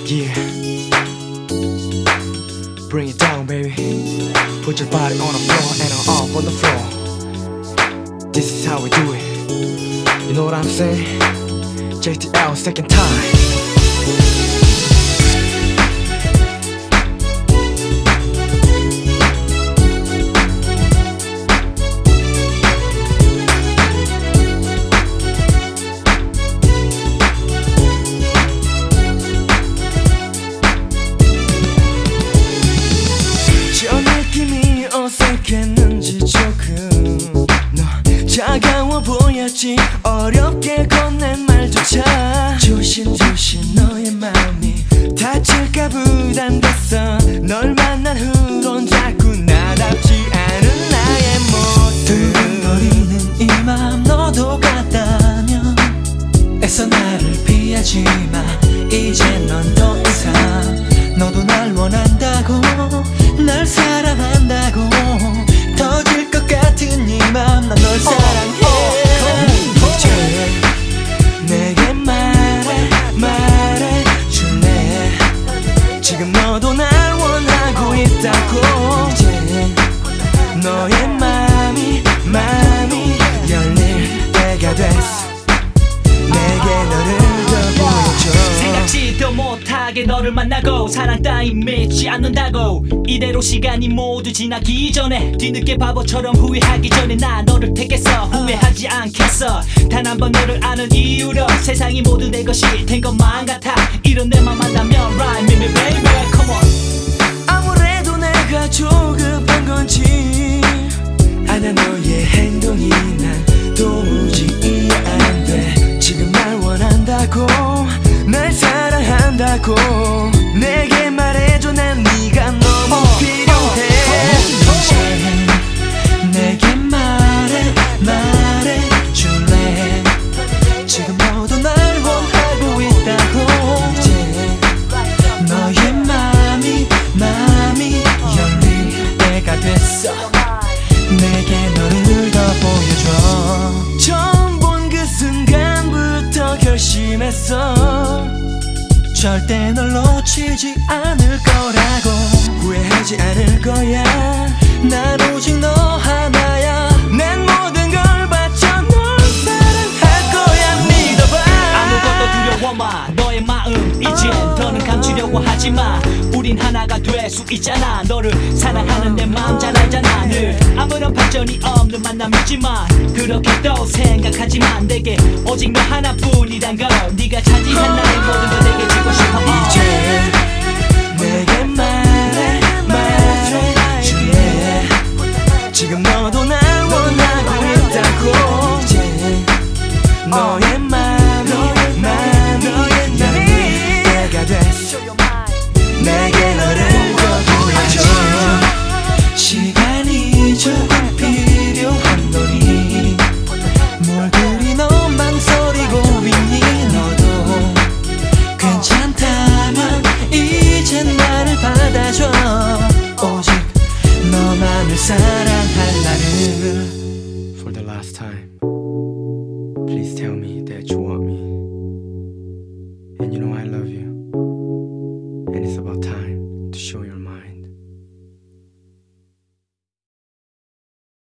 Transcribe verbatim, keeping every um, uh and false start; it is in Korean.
Yeah, bring it down, baby. Put your body on the floor and I'm up on the floor. This is how we do it. You know what I'm saying? J T L second time. 어색했는지 조금 너 차가워 보였지 어렵게 건넨 말조차 조심조심 너의 마음이 다칠까 부담됐어 널 만난 후론 자꾸 나답지 않은 나의 모습 두근거리는 이 마음 너도 같다면 애써 나를 피하지 마 이제 넌 더 이상 너도 날 원한다고 날 사랑한다고 터질 것 같은 이 맘 난 널 사랑해 이제 내게 말해 말해 줄래 지금 너도 날 원하고 있다고 이제 너의 맘이 맘이 열릴 때가 됐어 내게 너를 더 보여줘 생각지도 못하게 너를 만나고 사랑 따윈 믿지 않는다고 이대로 시간이 모두 지나기 전에 뒤늦게 바보처럼 후회하기 전에 나 너를 택했어 후회하지 않겠어 단 한 번 너를 아는 이유로 세상이 모두 내 것이 된 것만 같아 이런 내맘 만나면 Ride me me baby come on 아무래도 내가 조급한 건지 아냐 너의 행동이 난 도무지 이해 안 돼 지금 날 원한다고 날 사랑한다고 내게 말해줘 난 네가 너무 어, 필요해 이제 내게 말해 말해 줄래 지금 너도 날 원하고 있다고 이제 너의 맘이 맘이 열릴 때가 됐어 내게 너를 더 보여줘 처음 본 그 순간부터 결심했어 절대 널 놓치지 않을 거라고 후회하지 않을 거야 난 오직 너 하나야 난 모든 걸 바쳐 널 사랑할 거야 믿어봐 아무것도 두려워 마 너의 마음 이젠 더는 감추려고 하지마 우린 하나가 될 수 있잖아 너를 사랑하는 내 마음 잘 알잖아 늘 아무런 발전이 없는 만남이지만 그렇게 또 생각하지만 내게 오직 너 하나뿐이란 걸 네가 차지한 나의 모든 걸 내게 주고 싶어 이제 내게 말해 말해 줄래 지금 너도 날 원하고 있다고 이제 너의 맘이 맘이 열릴 때가 됐어 내게 너를 더 보여줘 시간이 조금 필요한 너니 뭘 그리 너 망설이고 있니 너도 괜찮다면 이제 나를 받아줘 오직 너만을 사랑할 나를 For the last time, please tell me